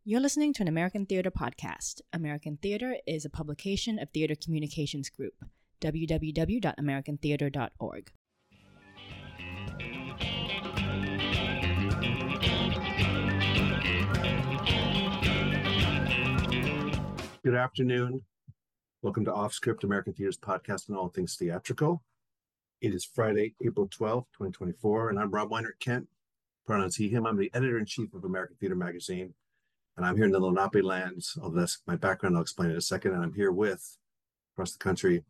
You're listening to an American Theater podcast. American Theater is a publication of Theater Communications Group, www.americantheater.org. Good afternoon. Welcome to Off Script, American Theater's podcast on all things theatrical. It is Friday, April 12th, 2024, and I'm Rob Weinert Kent, pronouns he, him. I'm the editor-in-chief of American Theater Magazine, and I'm here in the Lenape lands. Although that's my background, I'll explain in a second, and I'm here with, across the country.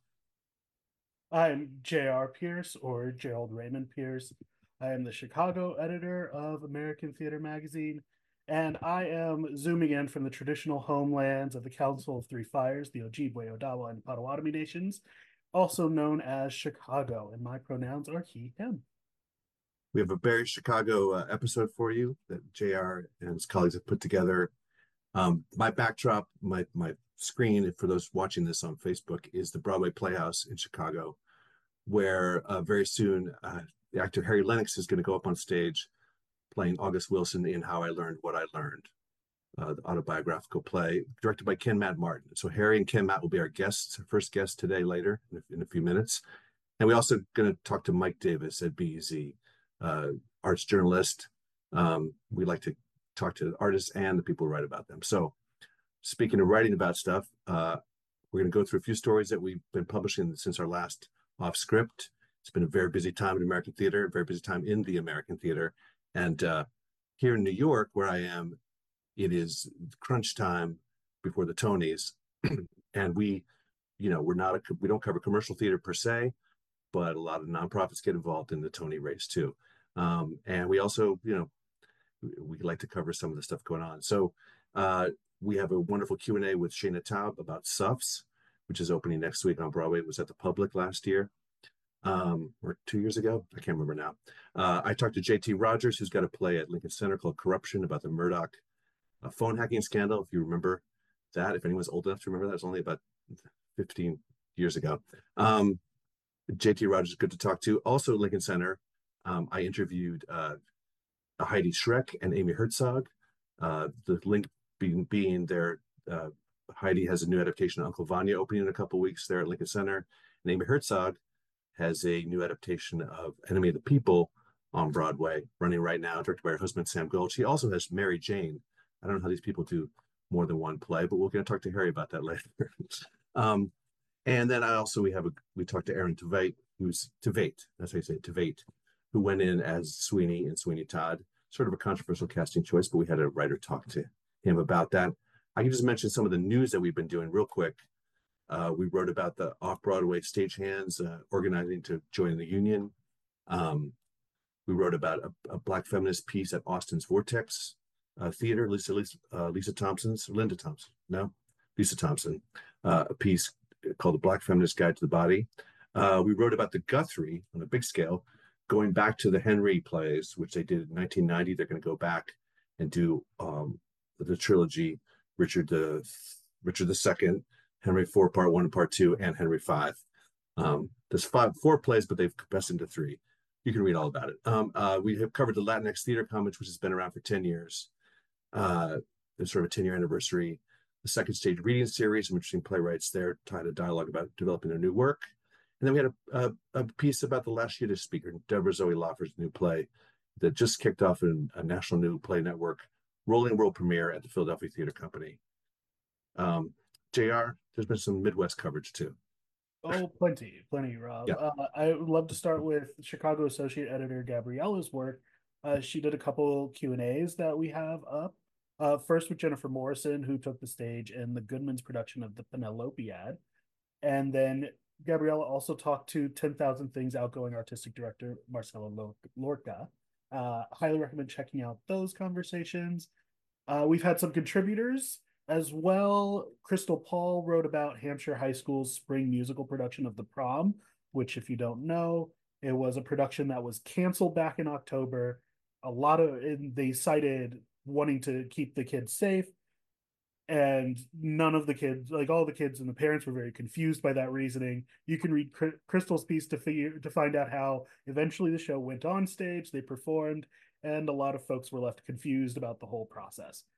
I'm J.R. Pierce, or Gerald Raymond Pierce. I am the Chicago editor of American Theater Magazine, and I am zooming in from the traditional homelands of the Council of Three Fires, the Ojibwe, Odawa, and Potawatomi nations, also known as Chicago, and my pronouns are he, him. We have a very Chicago episode for you that JR and his colleagues have put together. My backdrop, my screen, for those watching this on Facebook, is the Broadway Playhouse in Chicago, where very soon the actor Harry Lennox is going to go up on stage playing August Wilson in How I Learned What I Learned, the autobiographical play directed by Ken Matt Martin. So Harry and Ken Matt will be our guests, our first guest today later in a few minutes. And we're also going to talk to Mike Davis at BEZ, arts journalist. We like to talk to artists and the people who write about them. So speaking of writing about stuff, we're going to go through a few stories that we've been publishing since our last Off Script. It's been a very busy time in American theater, a very busy time in the American theater. And here in New York, where I am, it is crunch time before the Tonys. And we don't cover commercial theater per se, but a lot of nonprofits get involved in the Tony race too. And we also, we like to cover some of the stuff going on. So we have a wonderful Q&A with Shayna Taub about Suffs, which is opening next week on Broadway. It was at the Public last year, or 2 years ago. I can't remember now. I talked to JT Rogers, who's got a play at Lincoln Center called Corruption, about the Murdoch phone hacking scandal. If you remember that, if anyone's old enough to remember that, it was only about 15 years ago. JT Rogers is good to talk to. Also at Lincoln Center, I interviewed Heidi Schreck and Amy Herzog. The link being there, Heidi has a new adaptation of Uncle Vanya opening in a couple weeks there at Lincoln Center. And Amy Herzog has a new adaptation of Enemy of the People on Broadway, running right now, directed by her husband, Sam Gold. She also has Mary Jane. I don't know how these people do more than one play, but we're going to talk to Harry about that later. And then we talked to Aaron Tveit, that's how you say it, Tveit, who went in as Sweeney in Sweeney Todd. Sort of a controversial casting choice, but we had a writer talk to him about that. I can just mention some of the news that we've been doing real quick. We wrote about the off-Broadway stagehands organizing to join the union. We wrote about a Black feminist piece at Austin's Vortex Theater, Lisa Thompson, a piece called The Black Feminist Guide to the Body. We wrote about the Guthrie on a big scale, going back to the Henry plays, which they did in 1990. They're going to go back and do the trilogy, Richard II, Henry IV, Part 1 and Part 2, and Henry V. There's four plays, but they've compressed into three. You can read all about it. We have covered the Latinx Theater Commons, which has been around for 10 years. There's sort of a 10-year anniversary. The second stage reading series, some interesting playwrights there, tied a dialogue about developing their new work. And then we had a piece about the last Yiddish speaker, Deborah Zoe Loffer's new play that just kicked off in a National New Play Network rolling world premiere at the Philadelphia Theater Company. JR, there's been some Midwest coverage too. Oh, plenty, Rob. Yeah. I would love to start with Chicago Associate Editor Gabriella's work. She did a couple Q&As that we have up. First with Jennifer Morrison, who took the stage in the Goodman's production of the Penelopiad. And then Gabriella also talked to 10,000 Things outgoing artistic director Marcelo Lorca. Highly recommend checking out those conversations. We've had some contributors as well. Crystal Paul wrote about Hampshire High School's spring musical production of The Prom, which, if you don't know, it was a production that was canceled back in October. They cited wanting to keep the kids safe, and none of the kids, like all the kids and the parents, were very confused by that reasoning. You can read Crystal's piece to find out how eventually the show went on stage, they performed, and a lot of folks were left confused about the whole process.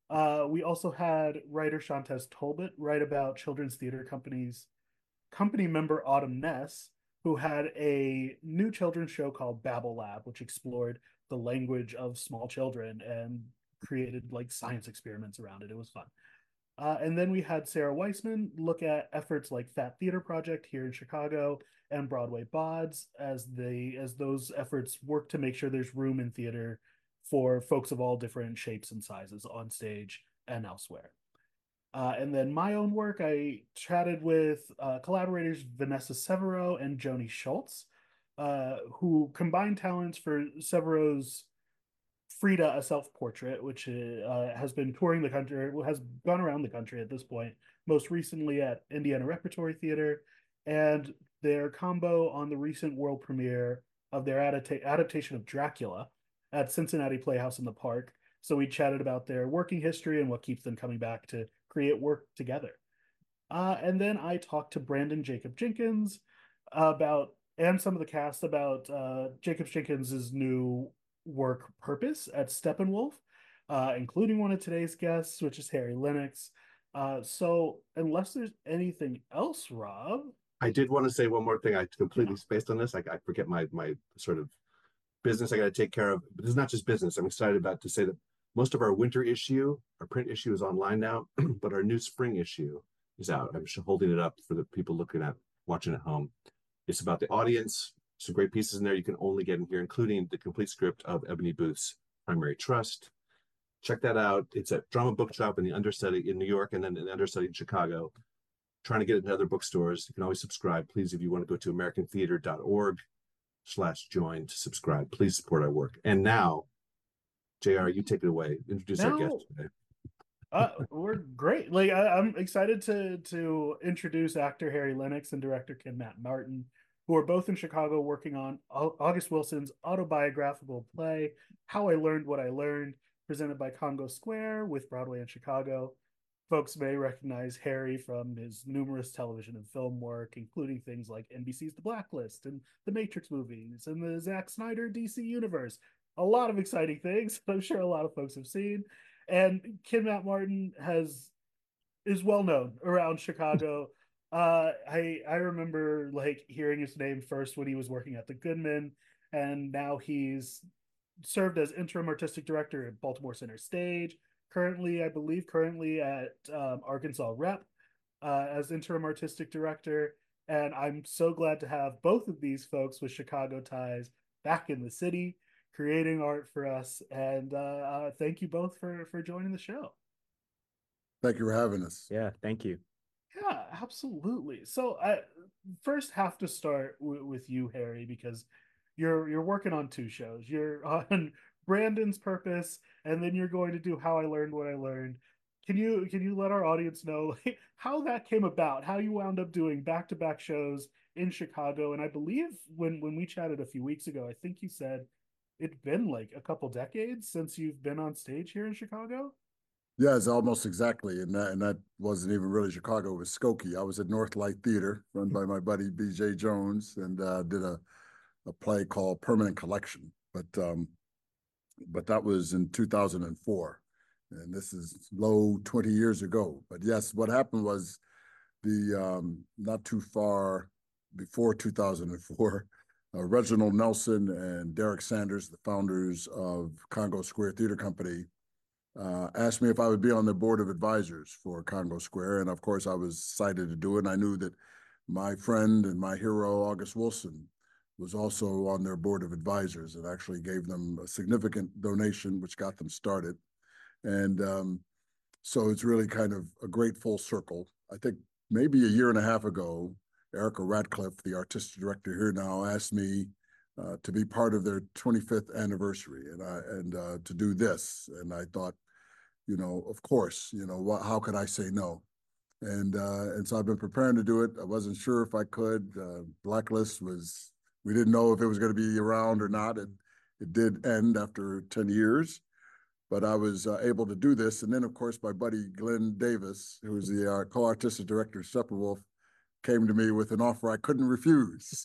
We also had writer Shantez Tolbert write about Children's Theater Company's company member Autumn Ness, who had a new children's show called Babble Lab, which explored the language of small children and created like science experiments around it. It was fun. And then we had Sarah Weissman look at efforts like Fat Theater Project here in Chicago and Broadway BODs as those efforts work to make sure there's room in theater for folks of all different shapes and sizes on stage and elsewhere. And then my own work, I chatted with collaborators Vanessa Severo and Joni Schultz, who combined talents for Severo's Frida, a self-portrait, which has been touring the country, has gone around the country at this point, most recently at Indiana Repertory Theater, and their combo on the recent world premiere of their adaptation of Dracula at Cincinnati Playhouse in the Park. So we chatted about their working history and what keeps them coming back to create work together. And then I talked to Brandon Jacob Jenkins about, and some of the cast about Jacob Jenkins' new work Purpose at Steppenwolf, including one of today's guests, which is Harry Lennox. So unless there's anything else, Rob. I did want to say one more thing. I completely spaced on this. I forget my sort of business I got to take care of. But it's not just business. I'm excited about to say that most of our winter issue, our print issue is online now, but our new spring issue is out. I'm holding it up for the people watching at home. It's about the audience. Some great pieces in there you can only get in here, including the complete script of Ebony Booth's Primary Trust. Check that out. It's at Drama Bookshop in the Understudy in New York, and then in the Understudy in Chicago. Trying to get it in other bookstores. You can always subscribe. Please, if you want to go to americantheater.org/join to subscribe. Please support our work. And now, JR, you take it away. Introduce our guest today. We're great. Like I'm excited to introduce actor Harry Lennox and director Kim-Matt Martin, who are both in Chicago working on August Wilson's autobiographical play, How I Learned What I Learned, presented by Congo Square with Broadway in Chicago. Folks may recognize Harry from his numerous television and film work, including things like NBC's The Blacklist and the Matrix movies and the Zack Snyder DC universe. A lot of exciting things that I'm sure a lot of folks have seen. And Kim-Matt Martin is well known around Chicago. I remember like hearing his name first when he was working at the Goodman, and now he's served as interim artistic director at Baltimore Center Stage. Currently at Arkansas Rep as interim artistic director. And I'm so glad to have both of these folks with Chicago ties back in the city, creating art for us. And thank you both for joining the show. Thank you for having us. Yeah, thank you. Yeah, absolutely. So I first have to start with you, Harry, because you're working on two shows. You're on Brandon's Purpose, and then you're going to do How I Learned What I Learned. Can you let our audience know like, how that came about, how you wound up doing back-to-back shows in Chicago? And I believe when we chatted a few weeks ago, I think you said it'd been like a couple decades since you've been on stage here in Chicago. Yeah, it's almost exactly, and that wasn't even really Chicago. It was Skokie. I was at Northlight Theater, run by my buddy B.J. Jones, and did a play called Permanent Collection. But that was in 2004, and this is low 20 years ago. But yes, what happened was not too far before 2004, Reginald Nelson and Derek Sanders, the founders of Congo Square Theater Company, asked me if I would be on the board of advisors for Congo Square. And of course, I was excited to do it. And I knew that my friend and my hero, August Wilson, was also on their board of advisors and actually gave them a significant donation, which got them started. And so it's really kind of a great full circle. I think maybe a year and a half ago, Erica Radcliffe, the artistic director here now, asked me to be part of their 25th anniversary and to do this. And I thought, of course, how could I say no? And so I've been preparing to do it. I wasn't sure if I could. Blacklist we didn't know if it was going to be around or not. It did end after 10 years, but I was able to do this. And then, of course, my buddy Glenn Davis, who was the co-artistic director of Steppenwolf, came to me with an offer I couldn't refuse.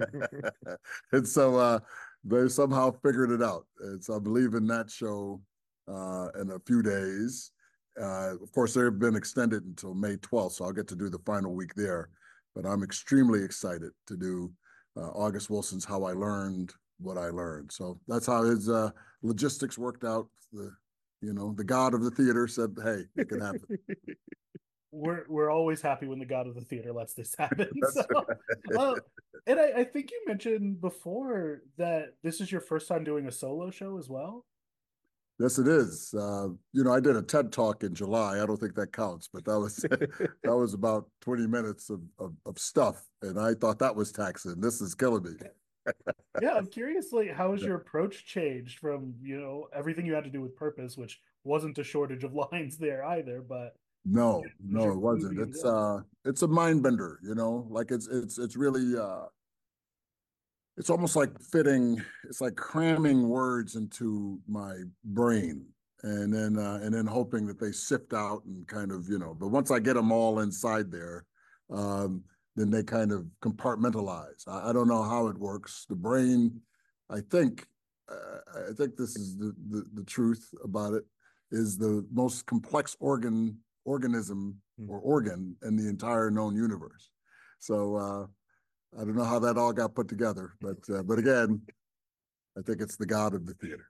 And so they somehow figured it out. And so I'm leaving that show in a few days. Of course, they've been extended until May 12th, so I'll get to do the final week there. But I'm extremely excited to do August Wilson's How I Learned What I Learned. So that's how his logistics worked out. The god of the theater said, "Hey, it can happen." We're always happy when the god of the theater lets this happen. That's And I think you mentioned before that this is your first time doing a solo show as well. Yes, it is. I did a TED Talk in July. I don't think that counts, but that was about 20 minutes of stuff, and I thought that was taxing. This is killing me. Yeah, I'm curious, like, how has your approach changed from, everything you had to do with Purpose, which wasn't a shortage of lines there either, but No, was your it wasn't. movie as It's well? it's a mind bender, like it's really it's almost like it's like cramming words into my brain and then hoping that they sift out and kind of, but once I get them all inside there, um, then they kind of compartmentalize. I don't know how it works. The brain, I think, I think this is the truth about it, is the most complex organism or organ in the entire known universe. So I don't know how that all got put together, but again, I think it's the god of the theater.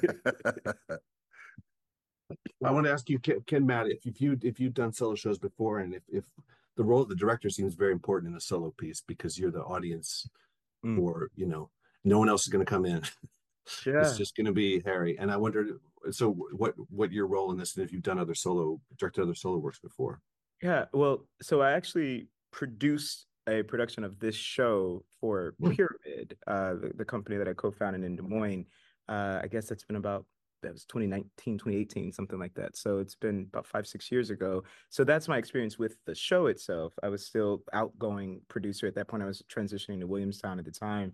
I want to ask you, Ken, Matt, if you've done solo shows before, and if the role of the director seems very important in a solo piece because you're the audience, or no one else is going to come in. It's just going to be Harry. And I wondered, so what your role in this, and if you've done directed other solo works before. Yeah, well, so I actually produced a production of this show for Pyramid, the company that I co-founded in Des Moines. I guess that was 2019, 2018, something like that. So it's been about 5-6 years ago. So that's my experience with the show itself. I was still outgoing producer at that point. I was transitioning to Williamstown at the time.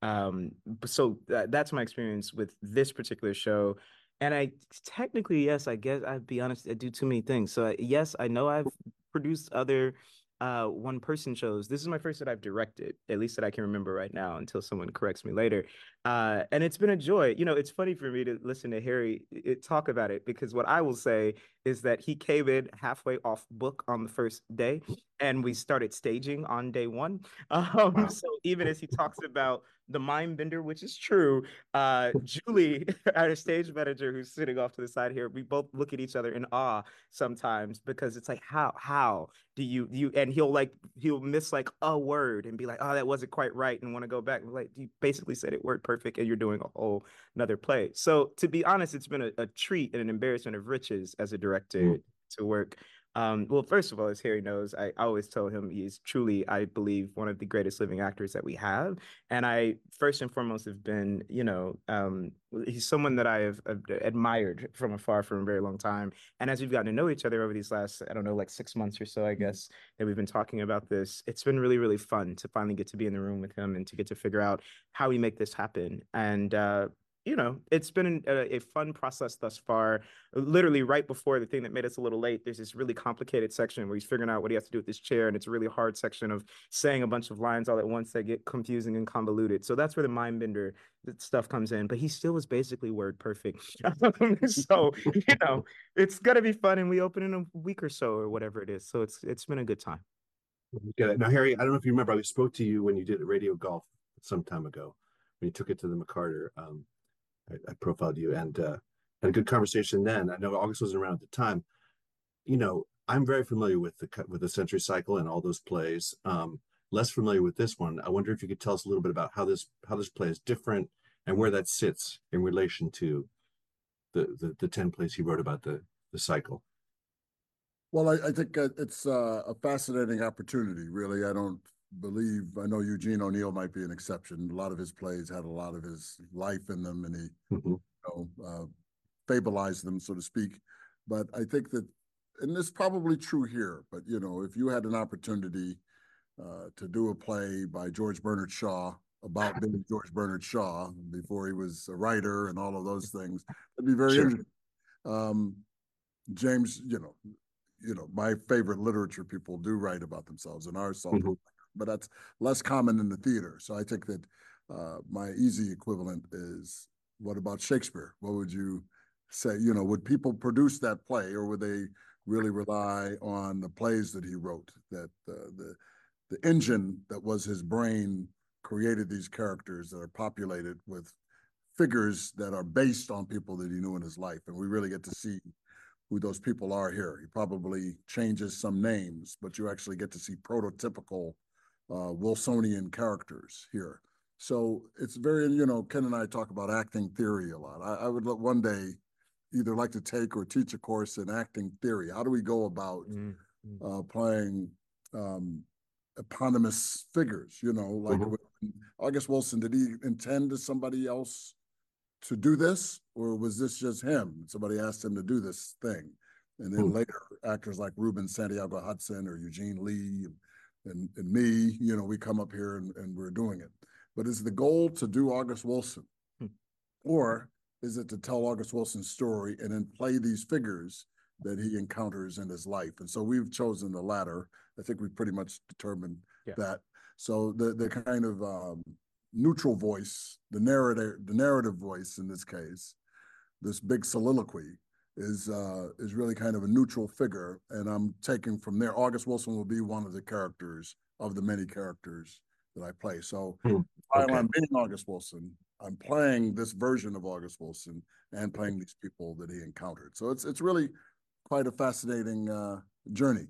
So that's my experience with this particular show. And I technically, yes, I guess I'd be honest, I do too many things. So yes, I know I've produced other one-person shows. This is my first that I've directed, at least that I can remember right now, until someone corrects me later. And it's been a joy. It's funny for me to listen to Harry talk about it, because what I will say is that he came in halfway off book on the first day, and we started staging on day one. So even as he talks about the mind bender, which is true, Julie, our stage manager, who's sitting off to the side here, we both look at each other in awe sometimes, because it's like, how do you and he'll miss like a word and be like, oh, that wasn't quite right, and want to go back. Like, you basically said it word perfect, and you're doing a whole another play. So to be honest, it's been a treat and an embarrassment of riches as a director to work. Well, first of all, as Harry knows, I always tell him he's truly, I believe, one of the greatest living actors that we have. And I, first and foremost, have been, he's someone that I have admired from afar for a very long time. And as we've gotten to know each other over these last, I don't know, like 6 months or so, I guess, that we've been talking about this, it's been really, really fun to finally get to be in the room with him and to get to figure out how we make this happen. And, it's been a fun process thus far. Literally right before the thing that made us a little late, there's this really complicated section where he's figuring out what he has to do with this chair, and it's a really hard section of saying a bunch of lines all at once that get confusing and convoluted. So that's where the mind bender stuff comes in. But he still was basically word perfect. So, it's gonna be fun, and we open in a week or so or whatever it is. So it's been a good time. Get it. Now, Harry, I don't know if you remember, I spoke to you when you did Radio Golf some time ago, when you took it to the McCarter. I profiled you and had a good conversation then. I know August wasn't around at the time. I'm very familiar with the Century Cycle and all those plays. Less familiar with this one. I wonder if you could tell us a little bit about how this play is different and where that sits in relation to the 10 plays he wrote about the cycle. Well, I think it's a fascinating opportunity, really. I know Eugene O'Neill might be an exception. A lot of his plays had a lot of his life in them, and he fabulized them, so to speak. But I think that, and this is probably true here, but if you had an opportunity to do a play by George Bernard Shaw about being George Bernard Shaw before he was a writer and all of those things, it'd be very interesting. James, my favorite literature people do write about themselves and are self but that's less common in the theater. So I think that my easy equivalent is, what about Shakespeare? What would you say, you know, would people produce that play, or would they really rely on the plays that he wrote? That the engine that was his brain created these characters that are populated with figures that are based on people that he knew in his life, and we really get to see who those people are here. He probably changes some names, but you actually get to see prototypical Wilsonian characters here. So it's very, you know, Ken and I talk about acting theory a lot. I would one day either like to take or teach a course in acting theory. How do we go about playing eponymous figures? You know, like August Wilson, did he intend to somebody else to do this, or was this just him? Somebody asked him to do this thing. And then later, actors like Ruben Santiago Hudson or Eugene Lee and me, you know, we come up here and we're doing it. But is the goal to do August Wilson? Or is it to tell August Wilson's story and then play these figures that he encounters in his life? And so we've chosen the latter. I think we pretty much determined that. So the kind of neutral voice, the narrative voice in this case, this big soliloquy is really kind of a neutral figure. And I'm taking from there, August Wilson will be one of the characters of the many characters that I play. So while I'm being August Wilson, I'm playing this version of August Wilson and playing these people that he encountered. So it's really quite a fascinating journey.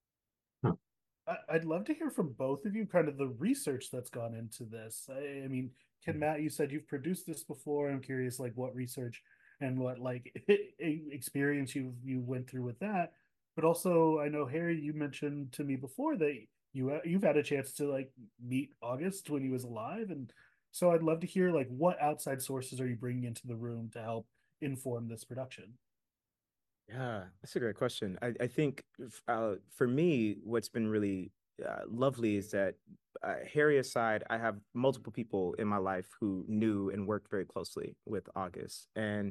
I'd love to hear from both of you kind of the research that's gone into this. I mean, Ken, Matt, you said you've produced this before. I'm curious, like, what research and what like experience you went through with that. But also, I know Harry, you mentioned to me before that you've had a chance to like meet August when he was alive, and so I'd love to hear like what outside sources are you bringing into the room to help inform this production. Yeah, that's a great question. I think for me, what's been really lovely is that Harry aside, I have multiple people in my life who knew and worked very closely with August. And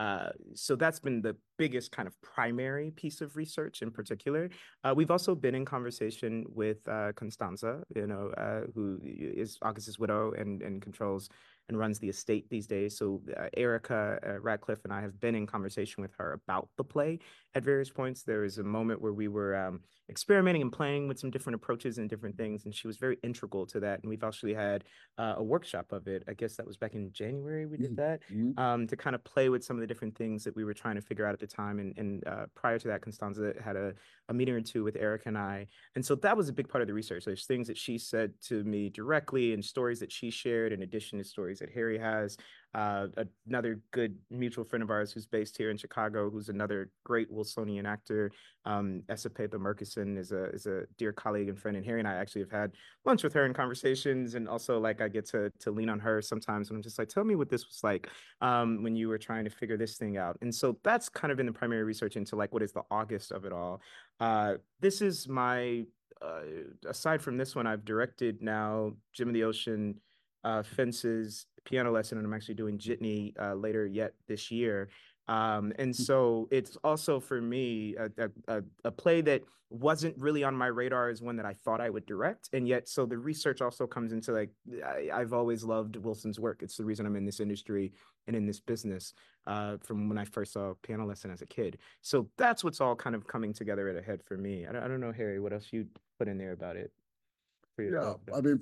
so that's been the biggest kind of primary piece of research in particular. We've also been in conversation with Constanza, you know, who is August's widow and controls and runs the estate these days. So Erica Radcliffe and I have been in conversation with her about the play at various points. There was a moment where we were experimenting and playing with some different approaches and different things, and she was very integral to that. And we've actually had a workshop of it. I guess that was back in January we did that, to kind of play with some of the different things that we were trying to figure out at the time. And prior to that, Constanza had a meeting or two with Erica and I. And so that was a big part of the research. There's things that she said to me directly and stories that she shared in addition to stories that Harry has. Another good mutual friend of ours who's based here in Chicago, who's another great Wilsonian actor, Esapepa Murkison, is a dear colleague and friend. And Harry and I actually have had lunch with her in conversations. And also, like, I get to lean on her sometimes when I'm just like, tell me what this was like when you were trying to figure this thing out. And so that's kind of been the primary research into like what is the August of it all. This is my, aside from this one, I've directed now Jim of the Ocean, Fences, Piano Lesson, and I'm actually doing Jitney later yet this year. And so it's also for me a play that wasn't really on my radar as one that I thought I would direct. And yet, so the research also comes into like, I've always loved Wilson's work. It's the reason I'm in this industry and in this business from when I first saw Piano Lesson as a kid. So that's what's all kind of coming together at a head for me. I don't know, Harry, what else you put in there about it? Yeah, I mean,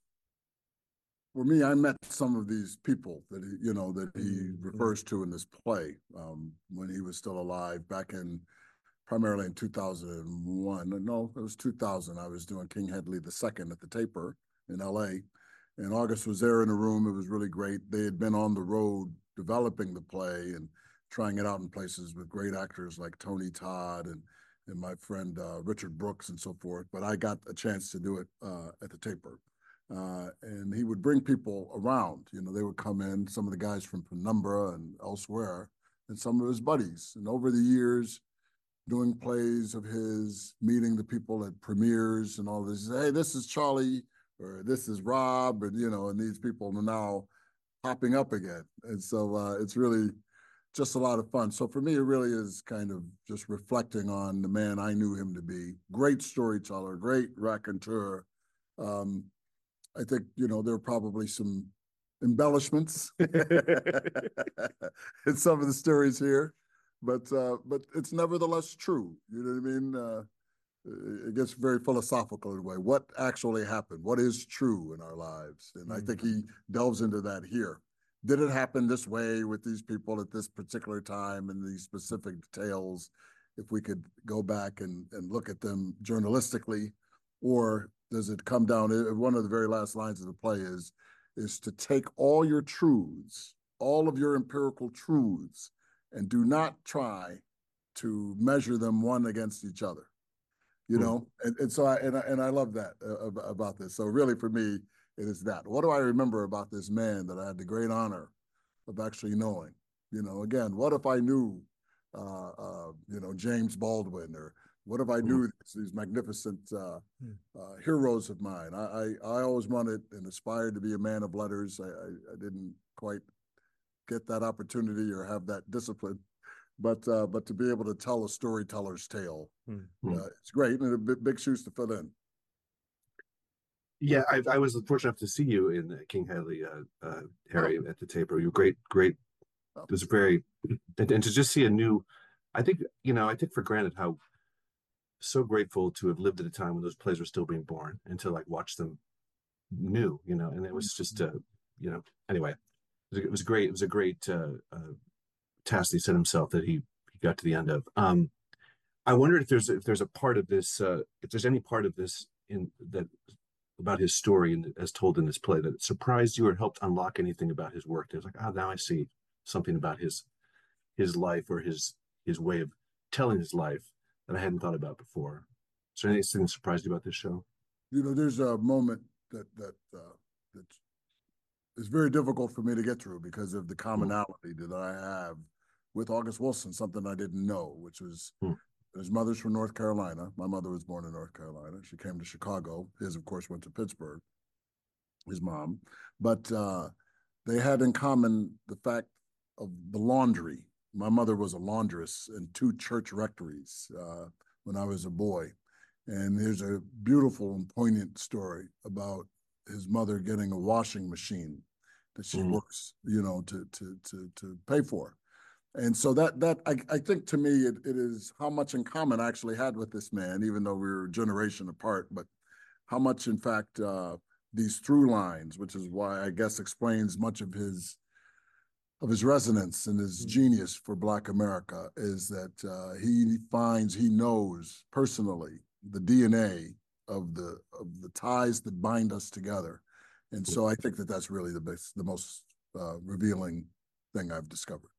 for me, I met some of these people that he refers to in this play when he was still alive back in primarily in 2001. No, it was 2000. I was doing King Hedley II at the Taper in LA, and August was there in the room. It was really great. They had been on the road developing the play and trying it out in places with great actors like Tony Todd and my friend Richard Brooks and so forth. But I got a chance to do it at the Taper. And he would bring people around, they would come in, some of the guys from Penumbra and elsewhere, and some of his buddies. And over the years, doing plays of his, meeting the people at premieres and all this, hey, this is Charlie, or this is Rob, and, and these people are now popping up again. And so it's really just a lot of fun. So for me, it really is kind of just reflecting on the man I knew him to be. Great storyteller, great raconteur. I think, there are probably some embellishments in some of the stories here, but it's nevertheless true. You know what I mean? It gets very philosophical in a way. What actually happened? What is true in our lives? And I think he delves into that here. Did it happen this way with these people at this particular time and these specific details? If we could go back and look at them journalistically, or does it come down? One of the very last lines of the play is to take all your truths, all of your empirical truths, and do not try to measure them one against each other. You know, and so I love that about this. So really, for me, it is that. What do I remember about this man that I had the great honor of actually knowing? You know, again, what if I knew, you know, James Baldwin, or what if I knew these magnificent heroes of mine? I always wanted and aspired to be a man of letters. I didn't quite get that opportunity or have that discipline, but to be able to tell a storyteller's tale, it's great, and big shoes to fill in. Yeah, I was fortunate enough to see you in King Hadley, Harry, at the taper. You were great. It was very, and to just see a new, I think, you know, I take for granted how so grateful to have lived at a time when those plays were still being born and to like watch them new, you know, and it was just, you know, anyway, it was great. It was a great task he set himself that he got to the end of. I wondered if there's a part of this, if there's any part of this in that about his story and as told in this play that surprised you or helped unlock anything about his work. It was like, now I see something about his life or his way of telling his life that I hadn't thought about before. Is there anything that surprised you about this show? You know, there's a moment that is very difficult for me to get through because of the commonality that I have with August Wilson, something I didn't know, which was his mother's from North Carolina. My mother was born in North Carolina. She came to Chicago. His, of course, went to Pittsburgh, his mom. But they had in common the fact of the laundry. My mother was a laundress in 2 church rectories when I was a boy. And there's a beautiful and poignant story about his mother getting a washing machine that she works, you know, to pay for. And so that I think to me, it is how much in common I actually had with this man, even though we were a generation apart, but how much, in fact, these through lines, which is why I guess explains much of his resonance and his genius for Black America, is that he knows personally the DNA of the ties that bind us together. And so I think that that's really the most revealing thing I've discovered.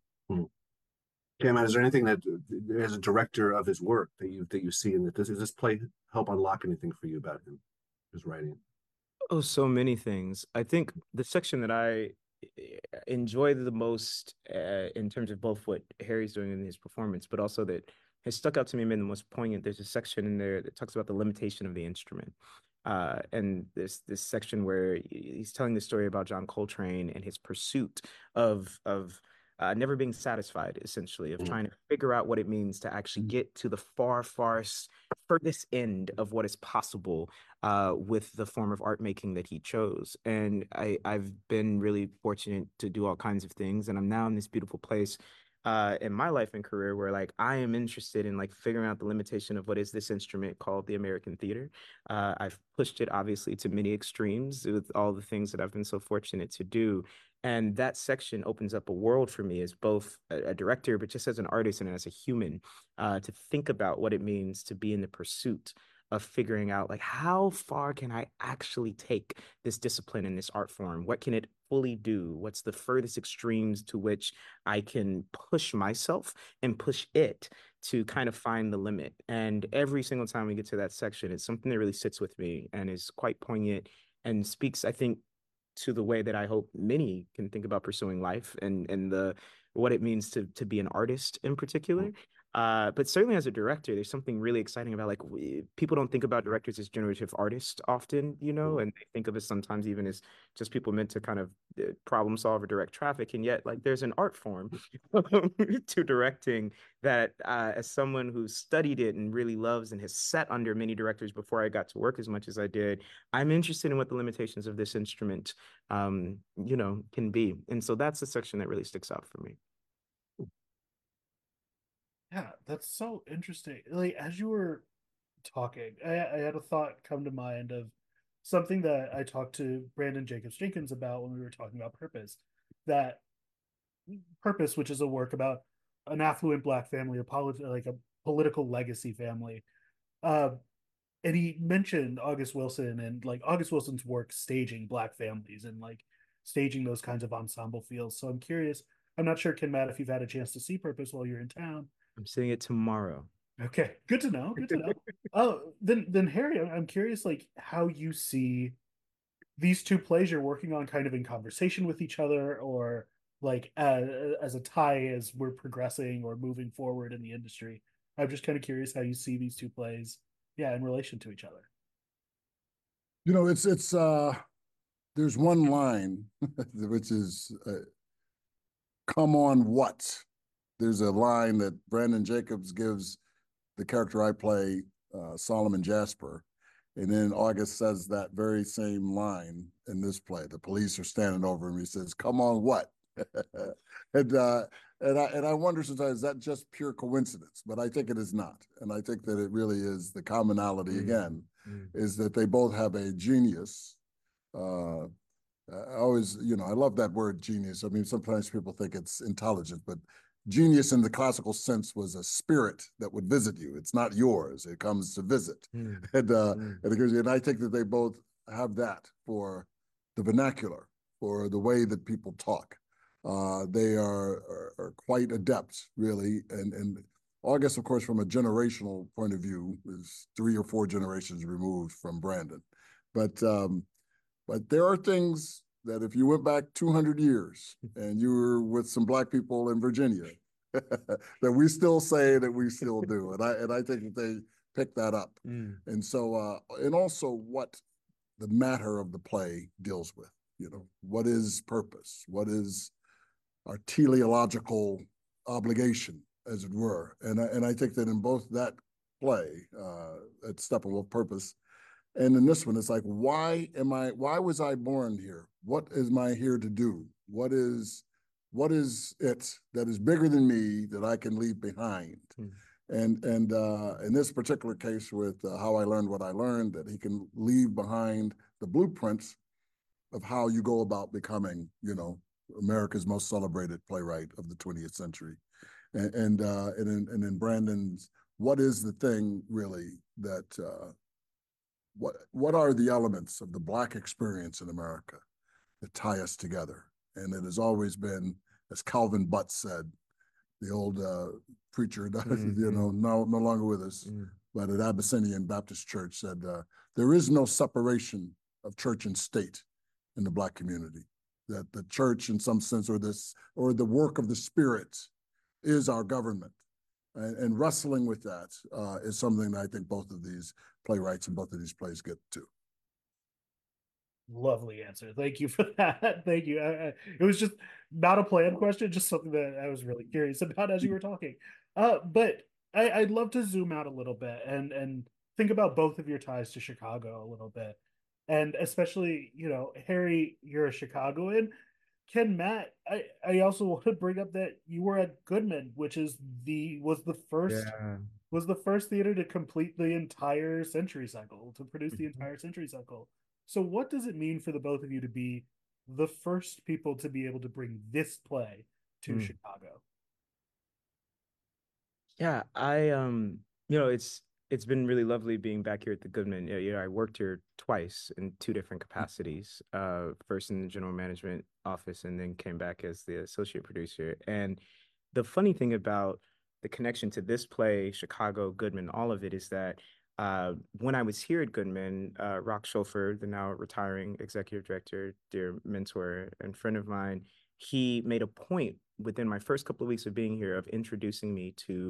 Okay, Matt, is there anything that, as a director of his work, that you see in that does this play help unlock anything for you about him, his writing? Oh, so many things. I think the section that I enjoy the most in terms of both what Harry's doing in his performance, but also that has stuck out to me and been the most poignant. There's a section in there that talks about the limitation of the instrument. And this section where he's telling the story about John Coltrane and his pursuit of never being satisfied, essentially, of trying to figure out what it means to actually get to the furthest end of what is possible with the form of art making that he chose. And I've been really fortunate to do all kinds of things, and I'm now in this beautiful place in my life and career where like I am interested in like figuring out the limitation of what is this instrument called the American theater. I've pushed it obviously to many extremes with all the things that I've been so fortunate to do. And that section opens up a world for me as both a director, but just as an artist and as a human, to think about what it means to be in the pursuit of figuring out like how far can I actually take this discipline and this art form? What can it fully do? What's the furthest extremes to which I can push myself and push it to kind of find the limit? And every single time we get to that section, it's something that really sits with me and is quite poignant and speaks, I think, to the way that I hope many can think about pursuing life and what it means to be an artist in particular. But certainly as a director, there's something really exciting about like people don't think about directors as generative artists often, you know, and they think of us sometimes even as just people meant to kind of problem solve or direct traffic. And yet, like, there's an art form to directing that, as someone who studied it and really loves and has sat under many directors before I got to work as much as I did, I'm interested in what the limitations of this instrument, you know, can be. And so that's the section that really sticks out for me. Yeah, that's so interesting. Like as you were talking, I had a thought come to mind of something that I talked to Brandon Jacobs Jenkins about when we were talking about Purpose. That Purpose, which is a work about an affluent black family, like a political legacy family. Uh, and he mentioned August Wilson and like August Wilson's work staging black families and like staging those kinds of ensemble feels. So I'm curious. I'm not sure, Ken Matt, if you've had a chance to see Purpose while you're in town. I'm seeing it tomorrow. Okay, good to know. Good to know. Oh, then Harry, I'm curious, like how you see these two plays you're working on, kind of in conversation with each other, or like as a tie as we're progressing or moving forward in the industry. I'm just kind of curious how you see these two plays, yeah, in relation to each other. You know, it's there's one line which is come on what? There's a line that Brandon Jacobs gives the character I play, Solomon Jasper. And then August says that very same line in this play. The police are standing over him. He says, come on, what? and I wonder sometimes, is that just pure coincidence? But I think it is not. And I think that it really is the commonality again, is that they both have a genius. I always, you know, I love that word genius. I mean, sometimes people think it's intelligent, but genius in the classical sense was a spirit that would visit you. It's not yours. It comes to visit. And I think that they both have that for the vernacular, for the way that people talk. They are quite adept, really. And August, of course, from a generational point of view, is 3 or 4 generations removed from Brandon. But there are things that if you went back 200 years and you were with some black people in Virginia, that we still say that we still do. And I think that they picked that up. And so, and also what the matter of the play deals with, you know, what is purpose? What is our teleological obligation, as it were? And I think that in both that play, at Steppenwolf Purpose, and in this one, it's like, why was I born here? What am I here to do? What is it that is bigger than me that I can leave behind? And in this particular case with How I Learned What I Learned, that he can leave behind the blueprints of how you go about becoming, you know, America's most celebrated playwright of the 20th century. And in Brandon's, what is the thing really that what are the elements of the Black experience in America that tie us together? And it has always been, as Calvin Butts said, the old preacher, you know, no longer with us, but at Abyssinian Baptist Church, said, there is no separation of church and state in the Black community. That the church, in some sense, or the work of the Spirit is our government. And wrestling with that is something that I think both of these playwrights and both of these plays get to. Lovely answer. Thank you for that. Thank you. It was just not a planned question, just something that I was really curious about as you were talking. But I'd love to zoom out a little bit and think about both of your ties to Chicago a little bit. And especially, you know, Harry, you're a Chicagoan. Ken Matt, I also want to bring up that you were at Goodman, which was the first theater to complete the entire century cycle, to produce the entire century cycle. So what does it mean for the both of you to be the first people to be able to bring this play to Chicago? Yeah, you know, it's been really lovely being back here at the Goodman. You know, I worked here twice in 2 different capacities. First in the general management office, and then came back as the associate producer. And the funny thing about the connection to this play, Chicago, Goodman, all of it, is that when I was here at Goodman, Rock Schofer, the now retiring executive director, dear mentor and friend of mine, he made a point within my first couple of weeks of being here of introducing me to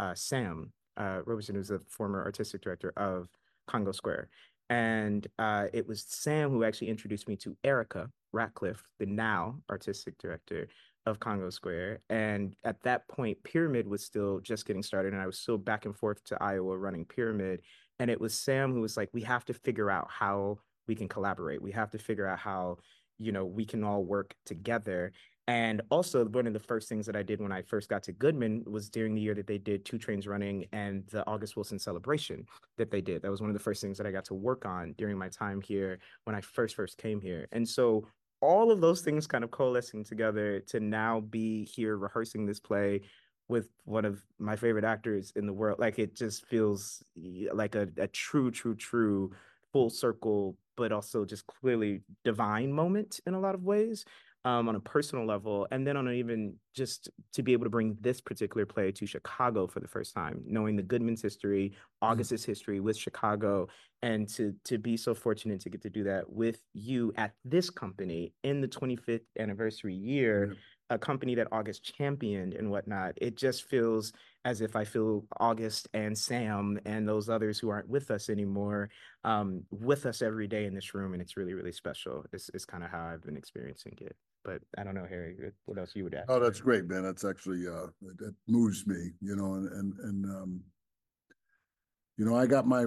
Sam Roberson, who's the former artistic director of Congo Square. And it was Sam who actually introduced me to Erica Ratcliffe, the now artistic director of Congo Square. And at that point, Pyramid was still just getting started, and I was still back and forth to Iowa running Pyramid. And it was Sam who was like, we have to figure out how we can collaborate. We have to figure out how, we can all work together. And also, one of the first things that I did when I first got to Goodman was during the year that they did Two Trains Running and the August Wilson celebration that they did. That was one of the first things that I got to work on during my time here when I first came here. And so all of those things kind of coalescing together to now be here rehearsing this play with one of my favorite actors in the world. Like, it just feels like a true full circle, but also just clearly divine moment in a lot of ways. On a personal level, and then on an even just to be able to bring this particular play to Chicago for the first time, knowing the Goodman's history, August's history with Chicago, and to be so fortunate to get to do that with you at this company in the 25th anniversary year, a company that August championed and whatnot. It just feels as if I feel August and Sam and those others who aren't with us anymore with us every day in this room, and it's really special. It's kind of how I've been experiencing it. But I don't know, Harry, what else you would add? Oh, that's great, man. That's actually that moves me, and I got my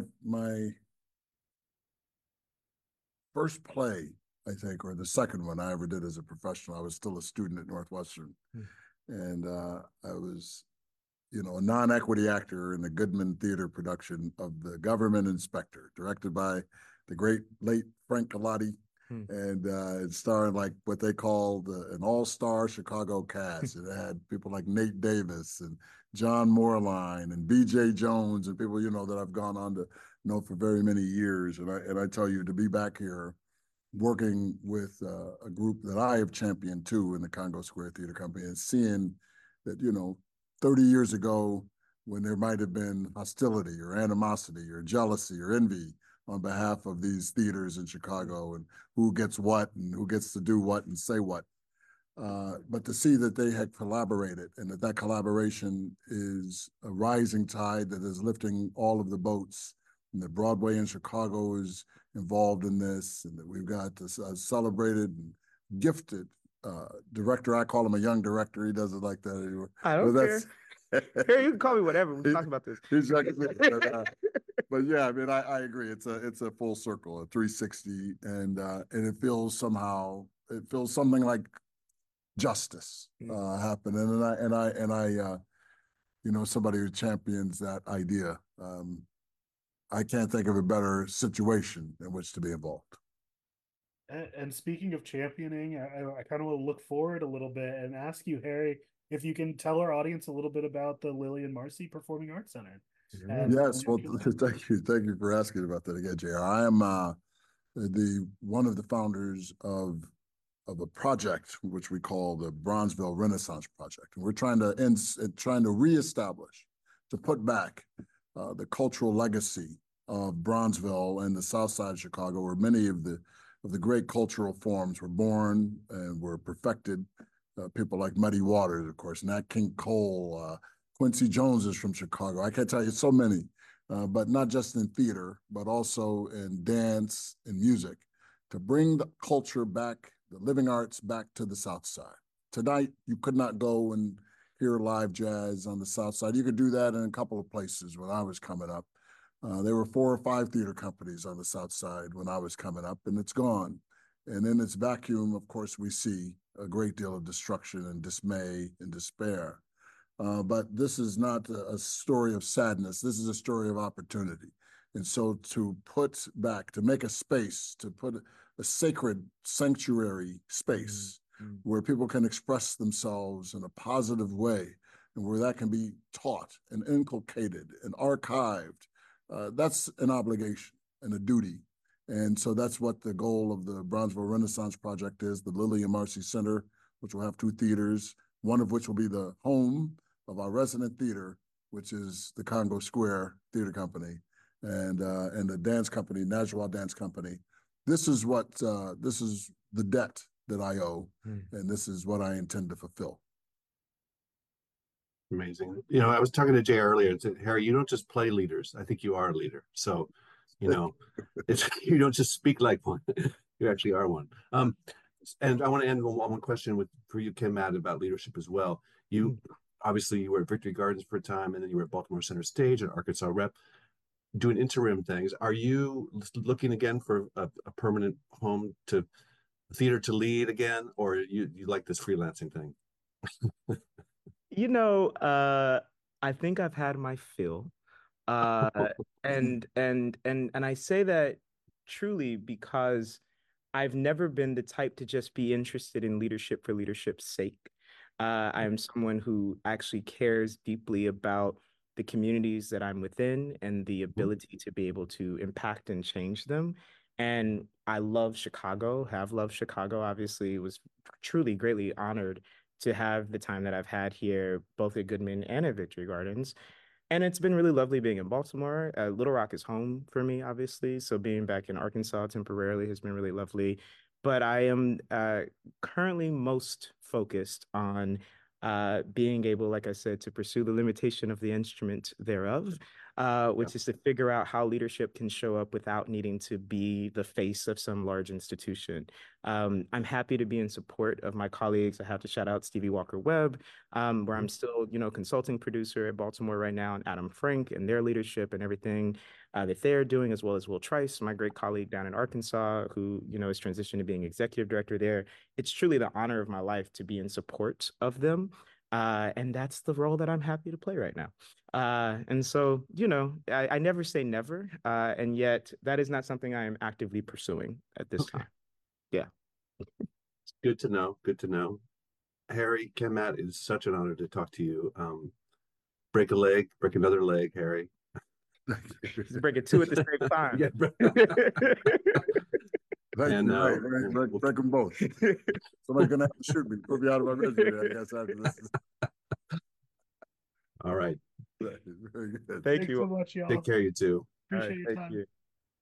first play, I think, or the second one I ever did as a professional. I was still a student at Northwestern, and I was, a non-equity actor in the Goodman Theater production of The Government Inspector, directed by the great late Frank Galati. And it starred like what they called an all-star Chicago cast. It had people like Nate Davis and John Moorline and B.J. Jones and people, that I've gone on to know for very many years. And I tell you, to be back here working with a group that I have championed too in the Congo Square Theater Company, and seeing that, 30 years ago, when there might have been hostility or animosity or jealousy or envy on behalf of these theaters in Chicago, and who gets what and who gets to do what and say what. But to see that they had collaborated, and that collaboration is a rising tide that is lifting all of the boats, and that Broadway in Chicago is involved in this, and that we've got this celebrated and gifted director. I call him a young director. He does it like that anyway. I don't care. Here, you can call me whatever. We're talking about this. But yeah, I mean, I agree. It's a full circle, a 360, and it feels something like justice happening. And I somebody who champions that idea. I can't think of a better situation in which to be involved. And speaking of championing, I kind of want to look forward a little bit and ask you, Harry, if you can tell our audience a little bit about the Lillian Marcy Performing Arts Center. Yes, well, thank you for asking about that again, JR. I am one of the founders of a project which we call the Bronzeville Renaissance Project, and we're trying to reestablish, to put back the cultural legacy of Bronzeville and the South Side of Chicago, where many of the great cultural forms were born and were perfected. People like Muddy Waters, of course, Nat King Cole, Quincy Jones is from Chicago. I can't tell you so many, but not just in theater, but also in dance and music, to bring the culture back, the living arts back to the South Side. Tonight, you could not go and hear live jazz on the South Side. You could do that in a couple of places when I was coming up. There were 4 or 5 theater companies on the South Side when I was coming up, and it's gone. And in its vacuum, of course, we see a great deal of destruction and dismay and despair. But this is not a story of sadness. This is a story of opportunity. And so to make a space, to put a sacred sanctuary space where people can express themselves in a positive way, and where that can be taught and inculcated and archived, that's an obligation and a duty. And so that's what the goal of the Bronzeville Renaissance Project is, the Lillian Marcy Center, which will have 2 theaters, one of which will be the home of our resident theater, which is the Congo Square Theater Company, and the dance company, Najwa Dance Company. This is the debt that I owe, and this is what I intend to fulfill. Amazing. You know, I was talking to Jay earlier and said, Harry, you don't just play leaders. I think you are a leader. So, you know, it's you don't just speak like one. You actually are one. And I want to end with one question with for you, Kim, Matt, about leadership as well. You obviously you were at Victory Gardens for a time, and then you were at Baltimore Center Stage and Arkansas Rep doing interim things. Are you looking again for a permanent home to theater to lead again, or you like this freelancing thing? You know, I think I've had my fill. Uh, and I say that truly because I've never been the type to just be interested in leadership for leadership's sake. I am someone who actually cares deeply about the communities that I'm within and the ability to be able to impact and change them. And I love Chicago, have loved Chicago, obviously, was truly greatly honored to have the time that I've had here, both at Goodman and at Victory Gardens. And it's been really lovely being in Baltimore. Little Rock is home for me, obviously. So being back in Arkansas temporarily has been really lovely. But I am currently most focused on being able, like I said, to pursue the limitation of the instrument thereof, which is to figure out how leadership can show up without needing to be the face of some large institution. I'm happy to be in support of my colleagues. I have to shout out Stevie Walker Webb, where I'm still, consulting producer at Baltimore right now, and Adam Frank and their leadership and everything that they're doing, as well as Will Trice, my great colleague down in Arkansas, who, is transitioned to being executive director there. It's truly the honor of my life to be in support of them. And that's the role that I'm happy to play right now. And so, I never say never. And yet that is not something I am actively pursuing at this time. Yeah. Good to know. Good to know. Harry, Kim, Matt, it is such an honor to talk to you. Break a leg, break another leg, Harry. Just break it two at the same time. Yeah. Thank you. Right. Break them both. Somebody's gonna have to shoot me. Put me out of my resume, I guess, after this. All right. Very good. Thank Thanks you so much, y'all. Take care, you two. Appreciate your thank time. you.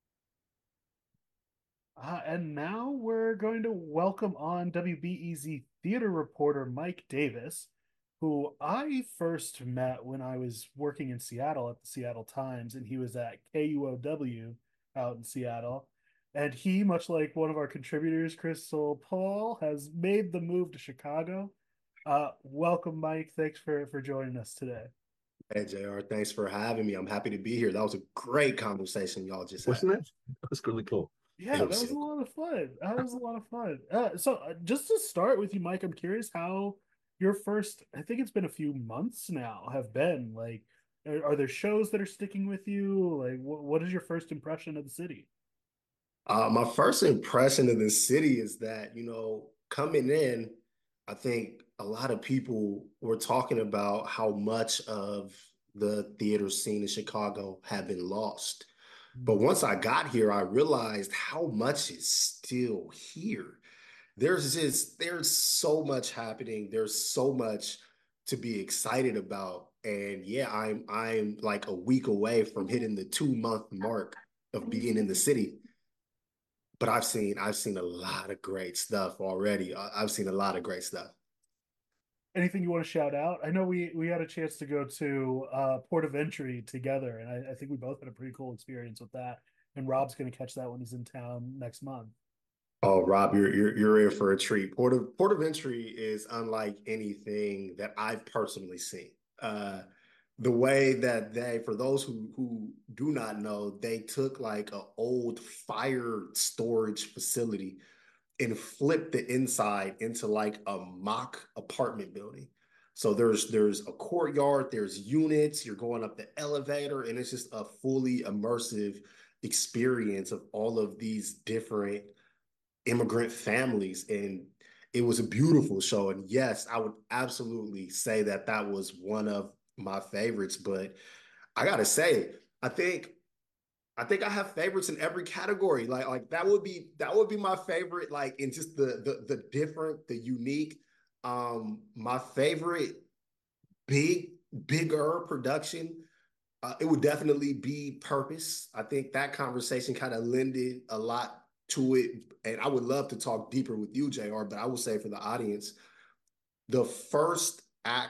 And now we're going to welcome on WBEZ theater reporter Mike Davis, who I first met when I was working in Seattle at the Seattle Times, and he was at KUOW out in Seattle. And he, much like one of our contributors, Crystal Paul, has made the move to Chicago. Welcome, Mike. Thanks for joining us today. Hey, JR, thanks for having me. I'm happy to be here. That was a great conversation y'all just had. Wasn't it? That was really cool. Yeah, that was a lot of fun. That was a lot of fun. So just to start with you, Mike, I'm curious how your first, I think it's been a few months now, have been. Like, are there shows that are sticking with you? Like, what is your first impression of the city? My first impression of the city is that, coming in, I think a lot of people were talking about how much of the theater scene in Chicago had been lost. But once I got here, I realized how much is still here. There's so much happening. There's so much to be excited about. And yeah, I'm like a week away from hitting the 2-month mark of being in the city. But I've seen a lot of great stuff already. I've seen a lot of great stuff. Anything you want to shout out? I know we had a chance to go to Port of Entry together, and I think we both had a pretty cool experience with that. And Rob's going to catch that when he's in town next month. Oh, Rob, you're in for a treat. Port of Entry is unlike anything that I've personally seen. The way that for those who do not know, they took like an old fire storage facility and flipped the inside into like a mock apartment building. So there's a courtyard, there's units, you're going up the elevator, and it's just a fully immersive experience of all of these different immigrant families. And it was a beautiful show. And yes, I would absolutely say that was one of my favorites. But I gotta say, I think I have favorites in every category. Like that would be my favorite, like in just the different, the unique. My favorite bigger production, it would definitely be Purpose. I think that conversation kind of lended a lot to it. And I would love to talk deeper with you, JR, but I will say for the audience, the first act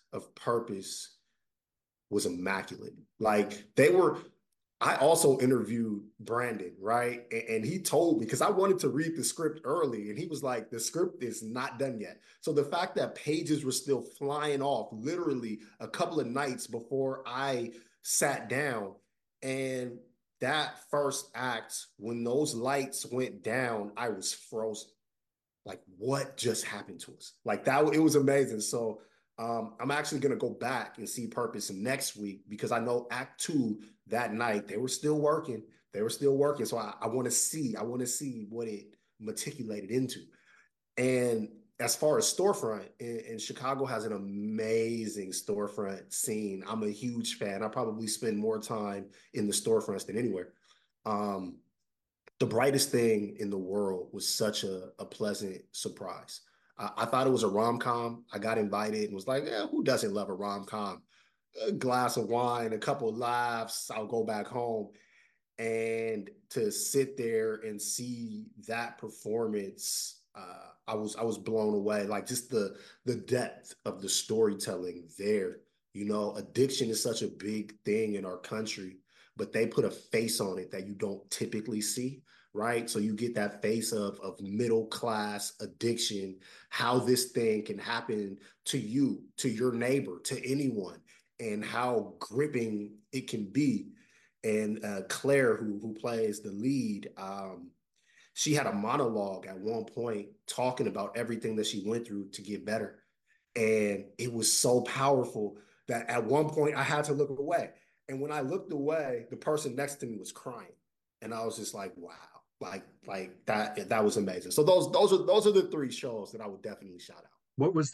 of Purpose was immaculate. Like I also interviewed Brandon, right? And he told me, because I wanted to read the script early, and he was like, the script is not done yet. So the fact that pages were still flying off literally a couple of nights before I sat down, and that first act, when those lights went down, I was frozen. Like, what just happened to us? Like that, it was amazing. So I'm actually going to go back and see Purpose next week, because I know Act 2 that night, they were still working. They were still working. So I want to see what it matriculated into. And as far as storefront, and Chicago has an amazing storefront scene. I'm a huge fan. I probably spend more time in the storefronts than anywhere. The Brightest Thing in the World was such a pleasant surprise. I thought it was a rom-com. I got invited and was like, yeah, who doesn't love a rom-com? A glass of wine, a couple of laughs, I'll go back home. And to sit there and see that performance, I was blown away. Like, just the depth of the storytelling there. You know, addiction is such a big thing in our country, but they put a face on it that you don't typically see, right? So you get that face of middle class addiction, how this thing can happen to you, to your neighbor, to anyone, and how gripping it can be. And Claire, who plays the lead, she had a monologue at one point talking about everything that she went through to get better. And it was so powerful that at one point I had to look away. And when I looked away, the person next to me was crying. And I was just like, wow, like that was amazing. So those are the three shows that I would definitely shout out. Where was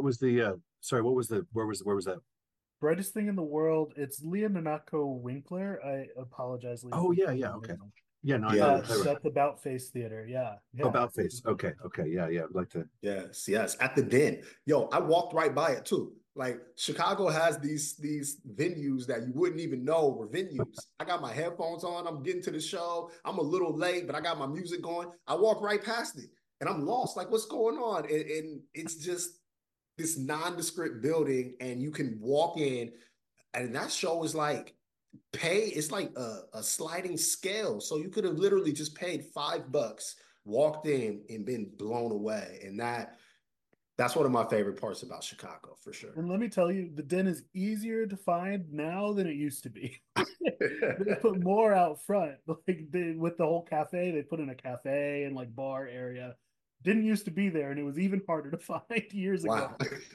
that? Brightest Thing in the World. It's Leah Nanako Winkler. I apologize, Leah. Oh, yeah, okay. Yeah, no, Yeah. At the About Face Theater. Yeah. About Face. Okay, yeah. I'd like to. Yes, at the Den. Yo, I walked right by it too. Like, Chicago has these venues that you wouldn't even know were venues. I got my headphones on. I'm getting to the show. I'm a little late, but I got my music going. I walk right past it, and I'm lost. Like, what's going on? And it's just this nondescript building, and you can walk in, and that show is like it's like a sliding scale. So you could have literally just paid $5, walked in, and been blown away. And that's one of my favorite parts about Chicago, for sure. And let me tell you, the Den is easier to find now than it used to be. They put more out front. Like, with the whole cafe, they put in a cafe and like bar area. Didn't used to be there, and it was even harder to find years ago.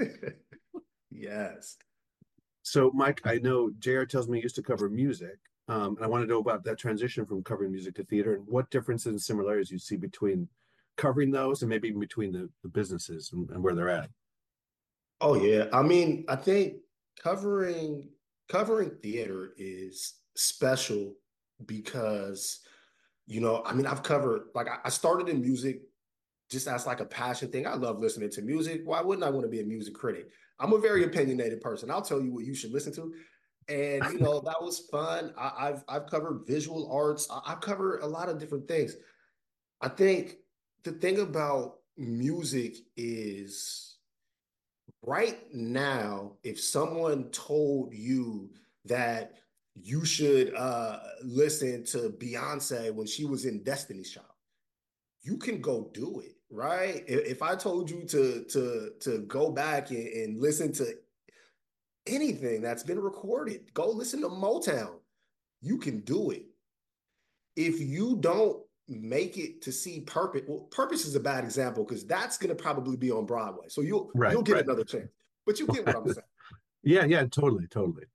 Yes. So, Mike, I know JR tells me you used to cover music, and I want to know about that transition from covering music to theater, and what differences and similarities you see between covering those and maybe between the businesses and where they're at. Oh yeah, I mean, I think covering theater is special because, you know, I mean, I've covered, like, I started in music just as like a passion thing. I love listening to music. Why wouldn't I want to be a music critic? I'm a very opinionated person. I'll tell you what you should listen to. And, you know, that was fun. I've covered visual arts. I've covered a lot of different things. I think the thing about music is, right now, if someone told you that you should listen to Beyonce when she was in Destiny's Child, you can go do it, right? If I told you to go back and listen to anything that's been recorded, go listen to Motown, you can do it. If you don't make it to see Purpose, well, Purpose is a bad example because that's going to probably be on Broadway, so you'll get another chance. But you get what I'm saying. Yeah, totally.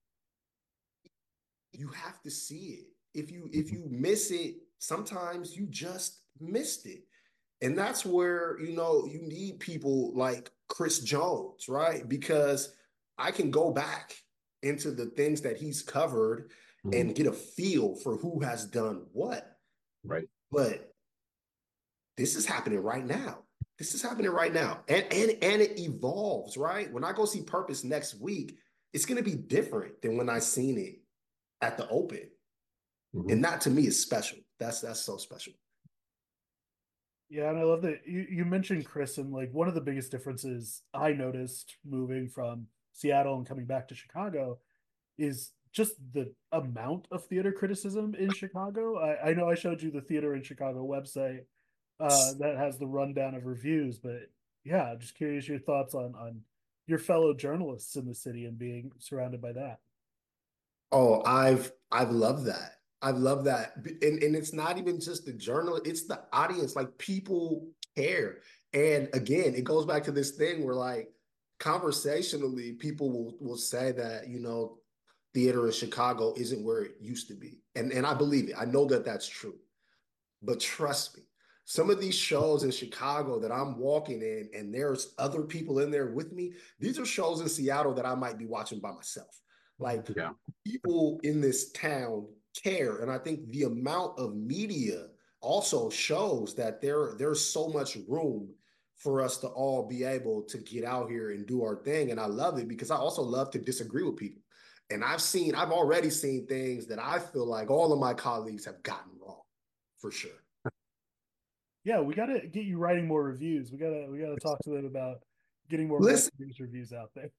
You have to see it. If you miss it, sometimes you just missed it. And that's where, you know, you need people like Chris Jones, right? Because I can go back into the things that he's covered and get a feel for who has done what. Right. But this is happening right now. And it evolves, right? When I go see Purpose next week, it's going to be different than when I seen it at the Open. And that, to me, is special. That's so special. Yeah, and I love that you mentioned Chris, and like one of the biggest differences I noticed moving from Seattle and coming back to Chicago is just the amount of theater criticism in Chicago. I know I showed you the Theater in Chicago website that has the rundown of reviews, but yeah, just curious your thoughts on your fellow journalists in the city and being surrounded by that. Oh, I've loved that. I've loved that. And it's not even just the journalist, it's the audience. Like people care. And again, it goes back to this thing where like conversationally, people will say that, theater in Chicago isn't where it used to be. And I believe it. I know that that's true. But trust me, some of these shows in Chicago that I'm walking in and there's other people in there with me, these are shows in Seattle that I might be watching by myself. Like Yeah. people in this town care. And I think the amount of media also shows that there's so much room for us to all be able to get out here and do our thing. And I love it because I also love to disagree with people. And I've already seen things that I feel like all of my colleagues have gotten wrong, for sure. Yeah, we gotta get you writing more reviews. We gotta talk to them about getting more Listen, news reviews out there.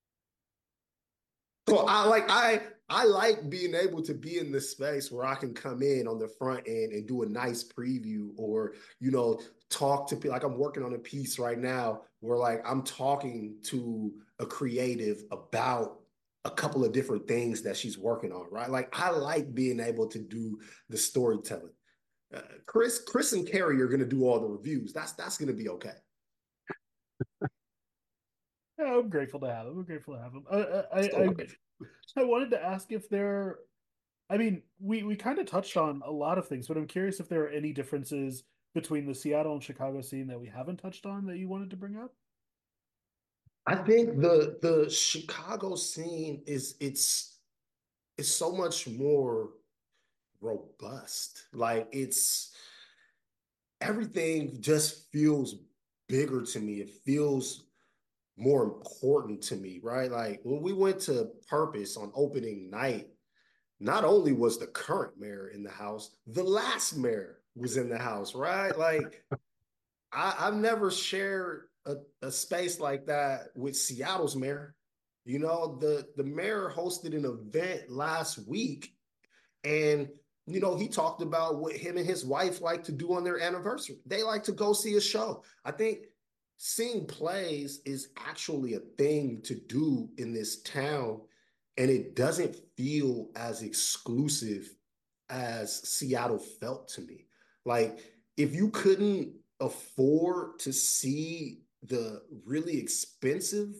so I like being able to be in this space where I can come in on the front end and do a nice preview or talk to people. Like I'm working on a piece right now where like I'm talking to a creative about a couple of different things that she's working on, right? Like I like being able to do the storytelling. Chris and Carrie are going to do all the reviews. That's going to be okay. Yeah, I'm grateful to have them. I'm grateful to have them. I wanted to ask if there. I mean, we kind of touched on a lot of things, but I'm curious if there are any differences between the Seattle and Chicago scene that we haven't touched on that you wanted to bring up. I think the Chicago scene is so much more robust. Like it's everything just feels bigger to me. It feels more important to me, right? Like when we went to Purpose on opening night, not only was the current mayor in the house, the last mayor was in the house, right? Like I've never shared a space like that with Seattle's mayor. The mayor hosted an event last week and he talked about what him and his wife like to do on their anniversary. They like to go see a show. I think seeing plays is actually a thing to do in this town, and it doesn't feel as exclusive as Seattle felt to me. Like, if you couldn't afford to see the really expensive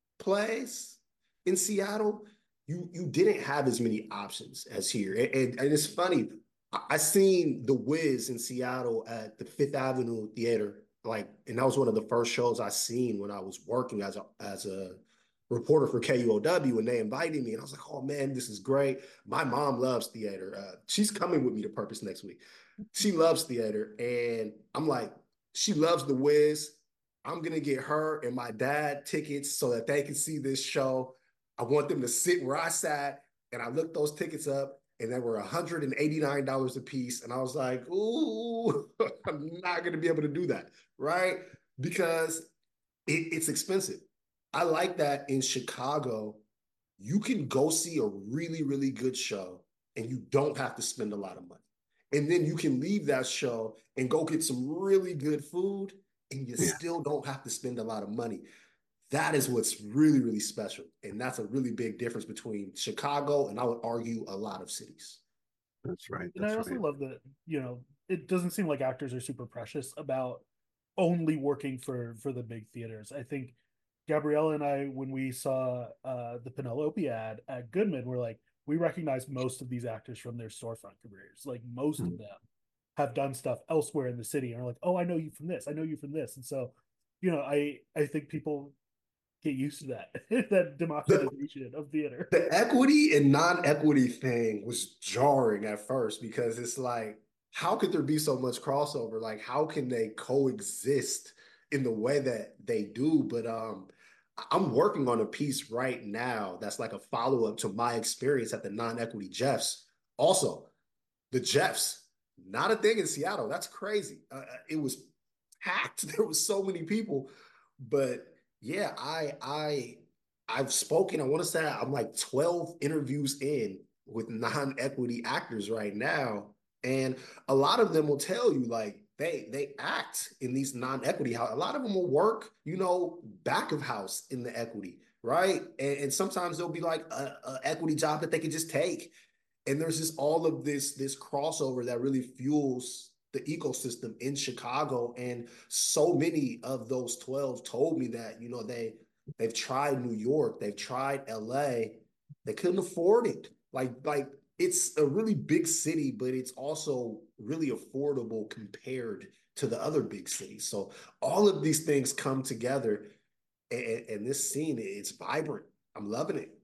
plays in Seattle, you didn't have as many options as here. And it's funny, I seen The Wiz in Seattle at the Fifth Avenue Theater, like, and that was one of the first shows I seen when I was working as a reporter for KUOW, and they invited me, and I was like, oh man, this is great. My mom loves theater. She's coming with me to Purpose next week. She loves theater, and I'm like, she loves The Wiz. I'm gonna get her and my dad tickets so that they can see this show. I want them to sit where I sat, and I looked those tickets up, and they were $189 a piece. And I was like, ooh, I'm not going to be able to do that, right? Because it's expensive. I like that in Chicago, you can go see a really, really good show and you don't have to spend a lot of money. And then you can leave that show and go get some really good food and you still don't have to spend a lot of money. That is what's really, really special. And that's a really big difference between Chicago and I would argue a lot of cities. That's right. And I also love that, it doesn't seem like actors are super precious about only working for the big theaters. I think Gabriella and I, when we saw the Penelope ad at Goodman, we're like, we recognize most of these actors from their storefront careers. Like most of them have done stuff elsewhere in the city and are like, oh, I know you from this. I know you from this. And so, I think people get used to that, that democratization of theater. The equity and non-equity thing was jarring at first because it's like, how could there be so much crossover? Like, how can they coexist in the way that they do? But I'm working on a piece right now that's like a follow-up to my experience at the non-equity Jeffs. Also, the Jeffs, not a thing in Seattle. That's crazy. It was packed. There was so many people, but yeah, I I've spoken, I want to say I'm like 12 interviews in with non-equity actors right now. And a lot of them will tell you like they act in these non-equity house. A lot of them will work, back of house in the equity, right? And sometimes there'll be like a equity job that they can just take. And there's just all of this crossover that really fuels the ecosystem in Chicago. And so many of those 12 told me that, they've tried New York, they've tried LA, they couldn't afford it. Like it's a really big city, but it's also really affordable compared to the other big cities. So all of these things come together, and this scene, it's vibrant. I'm loving it.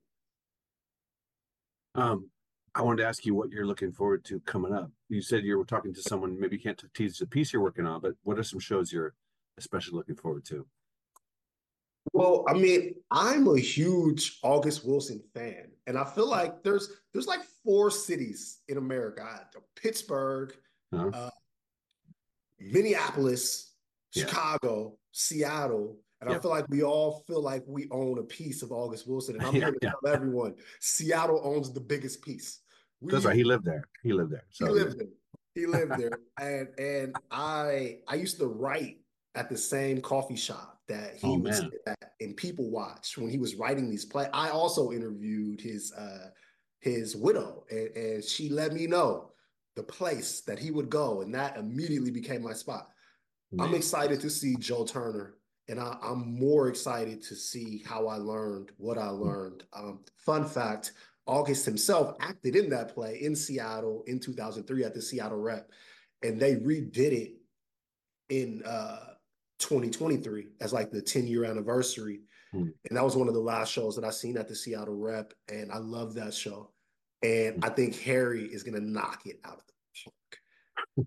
I wanted to ask you what you're looking forward to coming up. You said you were talking to someone, maybe you can't tease the piece you're working on, but what are some shows you're especially looking forward to? Well, I mean, I'm a huge August Wilson fan, and I feel like there's like four cities in America: Pittsburgh, Huh? uh, Minneapolis, Yeah. Chicago, Seattle, and I Yep. feel like we all feel like we own a piece of August Wilson. And I'm Yeah, here to yeah. tell everyone, Seattle owns the biggest piece. That's right. He lived there. He lived there. He So lived there. He lived there, and I used to write at the same coffee shop that he oh would man. sit at in People Watch when he was writing these plays. I also interviewed his widow, and she let me know the place that he would go, and that immediately became my spot. I'm Man. excited to see Joe Turner, and I'm more excited to see how I learned what I learned. Fun fact: August himself acted in that play in Seattle in 2003 at the Seattle Rep, and they redid it in 2023 as like the 10-year anniversary. Hmm. And that was one of the last shows that I seen at the Seattle Rep, and I love that show. And I think Harry is gonna knock it out of the park.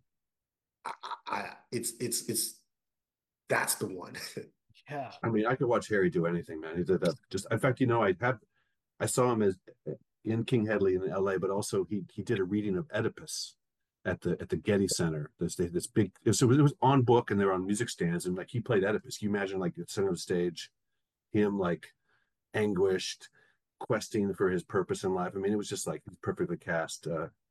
It's that's the one. Yeah. I mean, I could watch Harry do anything, man. He did that. Just in fact, I saw him as in King Headley in LA, but also he did a reading of Oedipus at the Getty Center. This big it was on book and they were on music stands and like he played Oedipus. Can you imagine like the center of the stage, him like anguished, questing for his purpose in life. I mean, it was just like perfectly cast.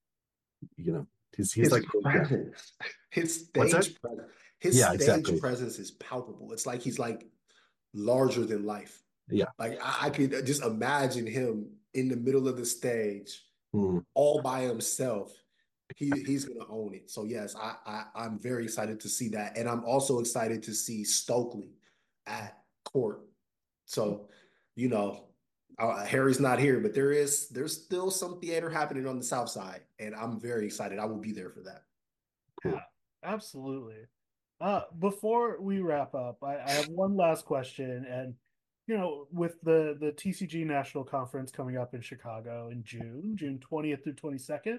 He's His like presence, his what's that? stage presence, his Yeah, stage exactly. presence is palpable. It's like he's like larger than life. Yeah. Like I could just imagine him in the middle of the stage, Mm. all by himself. He's gonna own it. So yes, I'm very excited to see that, and I'm also excited to see Stokely at court. So, you know, Harry's not here, but there's still some theater happening on the South Side, and I'm very excited. I will be there for that. Cool. Yeah, absolutely. Before we wrap up, I have one last question. And, with the TCG National Conference coming up in Chicago in June 20th through 22nd,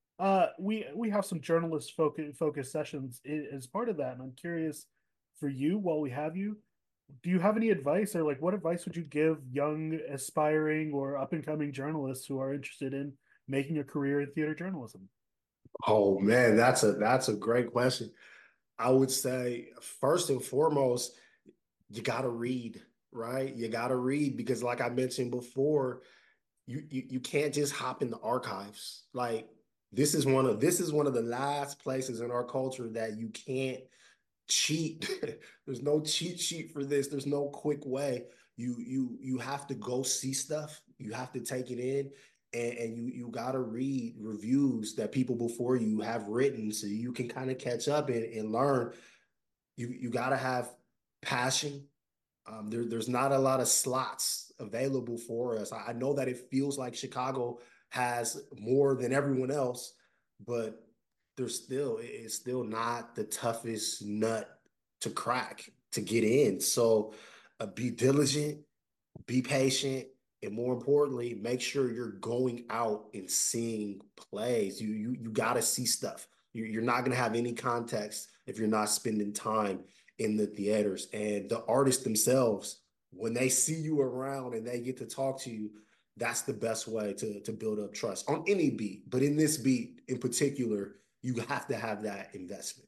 we have some journalist focus sessions as part of that. And I'm curious for you, while we have you, do you have any advice, or like what advice would you give young, aspiring, or up and coming journalists who are interested in making a career in theater journalism? Oh man, that's a great question. I would say first and foremost, you gotta read, right? You gotta read because, like I mentioned before, you can't just hop in the archives. Like this is one of the last places in our culture that you can't cheat. There's no cheat sheet for this. There's no quick way. You have to go see stuff. You have to take it in, and you gotta read reviews that people before you have written so you can kind of catch up and learn. You gotta have passion. There's not a lot of slots available for us. I know that it feels like Chicago has more than everyone else, but it's still not the toughest nut to crack to get in. So be diligent, be patient, and more importantly, make sure you're going out and seeing plays. You got to see stuff. You're not going to have any context if you're not spending time in the theaters. And the artists themselves, when they see you around and they get to talk to you, that's the best way to build up trust on any beat. But in this beat in particular, you have to have that investment.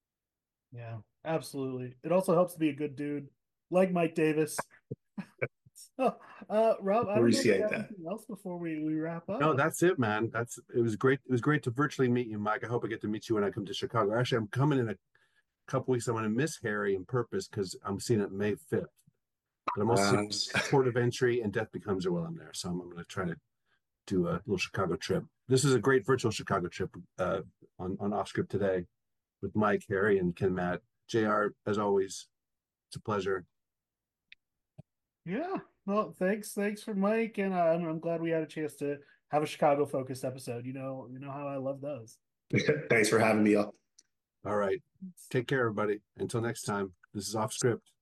Yeah, absolutely. It also helps to be a good dude like Mike Davis. So, Rob, I don't know if you Appreciate have that. anything else before we wrap up. No, that's it, man. It was great. It was great to virtually meet you, Mike. I hope I get to meet you when I come to Chicago. Actually, I'm coming in a couple weeks. I'm going to miss Harry in purpose because I'm seeing it May 5th. But I'm also seeing Port of Entry and Death Becomes Her while I'm there. So I'm going to try to do a little Chicago trip. This is a great virtual Chicago trip on Off Script today with Mike, Harry, and Ken Matt. JR, as always, it's a pleasure. Yeah. Well, thanks for Mike, and I'm glad we had a chance to have a Chicago focused episode. You know how I love those. Thanks for having me up. All right. Take care, everybody. Until next time, this is Off Script.